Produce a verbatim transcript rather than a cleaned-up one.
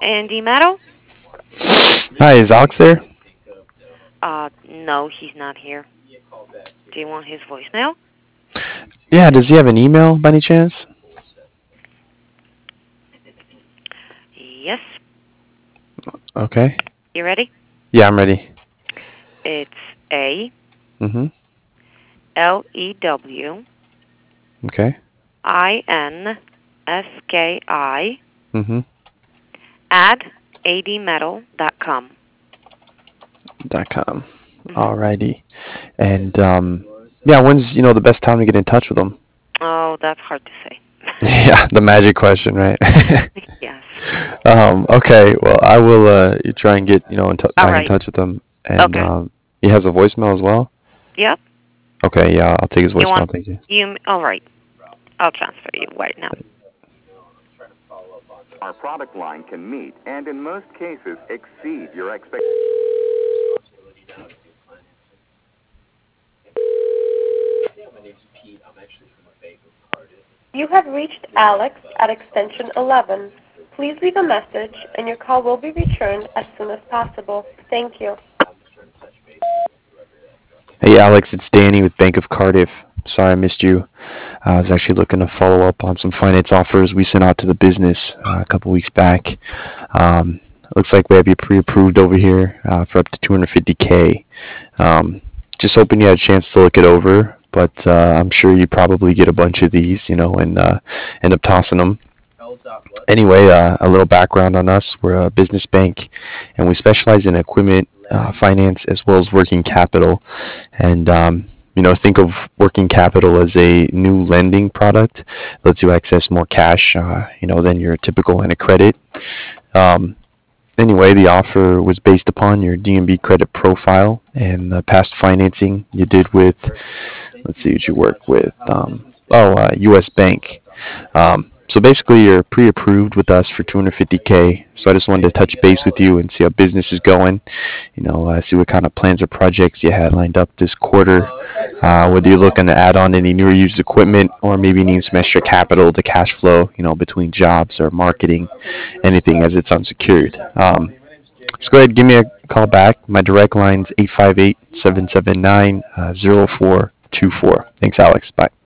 Andy Meadow? Hi, is Alex there? Uh, no, he's not here. Do you want his voicemail? Yeah, does he have an email by any chance? Yes. Okay. You ready? Yeah, I'm ready. It's A Mm-hmm. L E W Okay. I N S K I Mm-hmm. at admetal dot com. Dot com. Mm-hmm. Alrighty. And um, yeah, when's you know the best time to get in touch with him? Oh, that's hard to say. Yeah, the magic question, right? Yes. um, okay. Well, I will uh try and get you know in t- All back in right. touch with him, and Okay. um, he has a voicemail as well. Yep. Okay. Yeah, I'll take his You want voicemail. Thank you. you? All right. I'll transfer you right now. Our product line can meet and in most cases exceed your expectations. You have reached Alex at extension eleven. Please leave a message and your call will be returned as soon as possible. Thank you. Hey, Alex, it's Danny with Bank of Cardiff. Sorry I missed you. I was actually looking to follow up on some finance offers we sent out to the business uh, a couple weeks back. Um, looks like we have you pre-approved over here uh, for up to two hundred fifty K. Um, just hoping you had a chance to look it over, but uh, I'm sure you probably get a bunch of these, you know, and uh, end up tossing them. Anyway, uh, a little background on us. We're a business bank, and we specialize in equipment uh, finance as well as working capital. And um, you know, think of working capital as a new lending product. Lets you access more cash, uh, you know, than your typical line of credit. Um, anyway, the offer was based upon your D N B credit profile and the past financing you did with, let's see what you work with. Um, oh, uh, U S Bank. Um, so basically, you're pre-approved with us for two hundred fifty K. So I just wanted to touch base with you and see how business is going. You know, uh, see what kind of plans or projects you had lined up this quarter. Uh, whether you're looking to add on any new or used equipment, or maybe need some extra capital to cash flow. You know, between jobs or marketing, anything as it's unsecured. Um, just go ahead and give me a call back. My direct line's eight five eight, seven seven nine, zero four two four. Thanks, Alex. Bye.